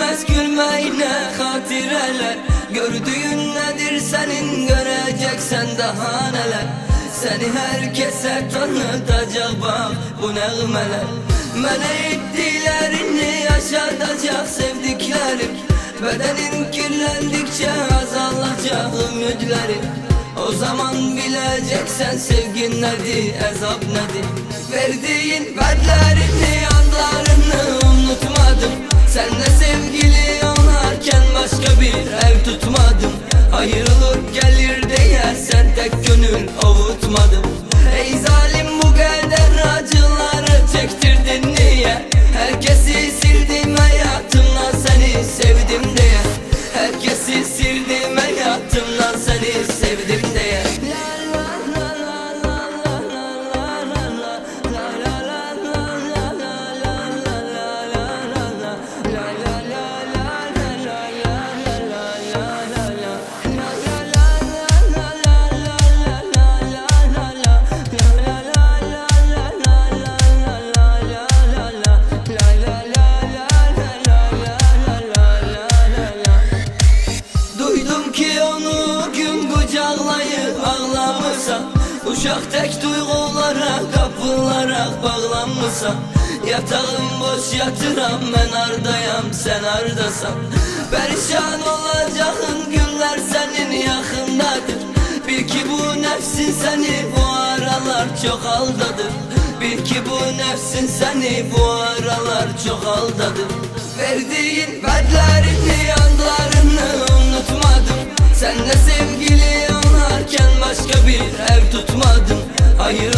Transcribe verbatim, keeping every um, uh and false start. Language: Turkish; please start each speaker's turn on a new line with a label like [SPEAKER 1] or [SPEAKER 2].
[SPEAKER 1] bitmez gülmeyle hatireler. Gördüğün nedir senin, göreceksen daha neler. Seni herkese tanıtacak bak bu nağmeler. Mənə etdiklərini yaşadacaq sevdiklərim. Bedenin kirlendikçe azalacak ümidlerim. O zaman bileceksen sevgin nedir, azap nedir. Verdiğin vədlərini, anlarını unutmadım. Seninle sevgili olarken başka bir ev tutmadım. Ayrılık gelir diye sen tek gönül avutmadım. Ey zalim, bu kadar acıları çektirdin niye? Herkesi sildim hayatımdan, seni sevdim diye. Herkesi sildim hayatımdan, seni sevdim diye. Uşaq tek duyğulara kapılara bağlanmısan. Yatağım boş yatıram, ben ardayam sen ardasan. Perişan olacağın günler senin yakındadır. Bil ki bu nefsin seni bu aralar çok aldadır. Bil ki bu nefsin seni bu aralar çok aldadır. Verdiğin vədlərini, anlarını unutmadım. Seninle sevgili olarken başka bir ev tutmadım. Hayır